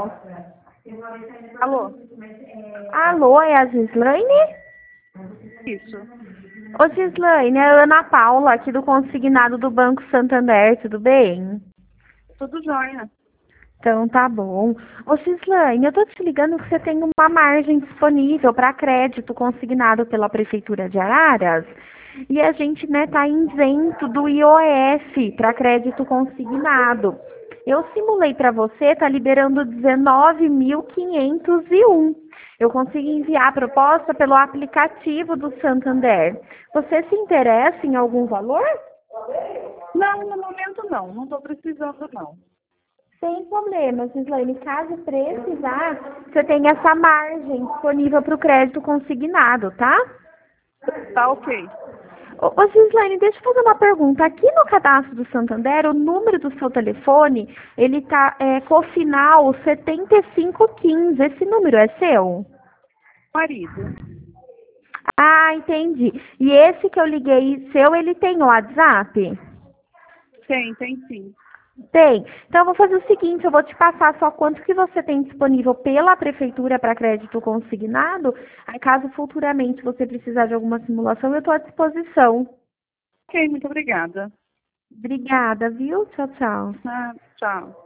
Alô? Alô, é a Gislaine? Isso. Ô Gislaine, é a Ana Paula, aqui do consignado do Banco Santander, tudo bem? Tudo jóia. Então tá bom. Ô Gislaine, eu tô te ligando que você tem uma margem disponível para crédito consignado pela Prefeitura de Araras. E a gente, tá isento do IOF para crédito consignado. Eu simulei para você, tá liberando 19.501. Eu consigo enviar a proposta pelo aplicativo do Santander. Você se interessa em algum valor? Não, no momento não. Não estou precisando, não. Sem problema, Gislaine. Caso precisar, você tem essa margem disponível para o crédito consignado, tá? Tá ok. Ô Gislaine, deixa eu fazer uma pergunta. Aqui no cadastro do Santander, o número do seu telefone, ele tá com o final 7515. Esse número é seu? Marido. Ah, entendi. E esse que eu liguei seu, ele tem o WhatsApp? Tem sim. Tem. Então eu vou fazer o seguinte, eu vou te passar só quanto que você tem disponível pela prefeitura para crédito consignado. Aí caso futuramente você precisar de alguma simulação, eu estou à disposição. Ok, muito obrigada. Obrigada, viu? Tchau, tchau. Tchau.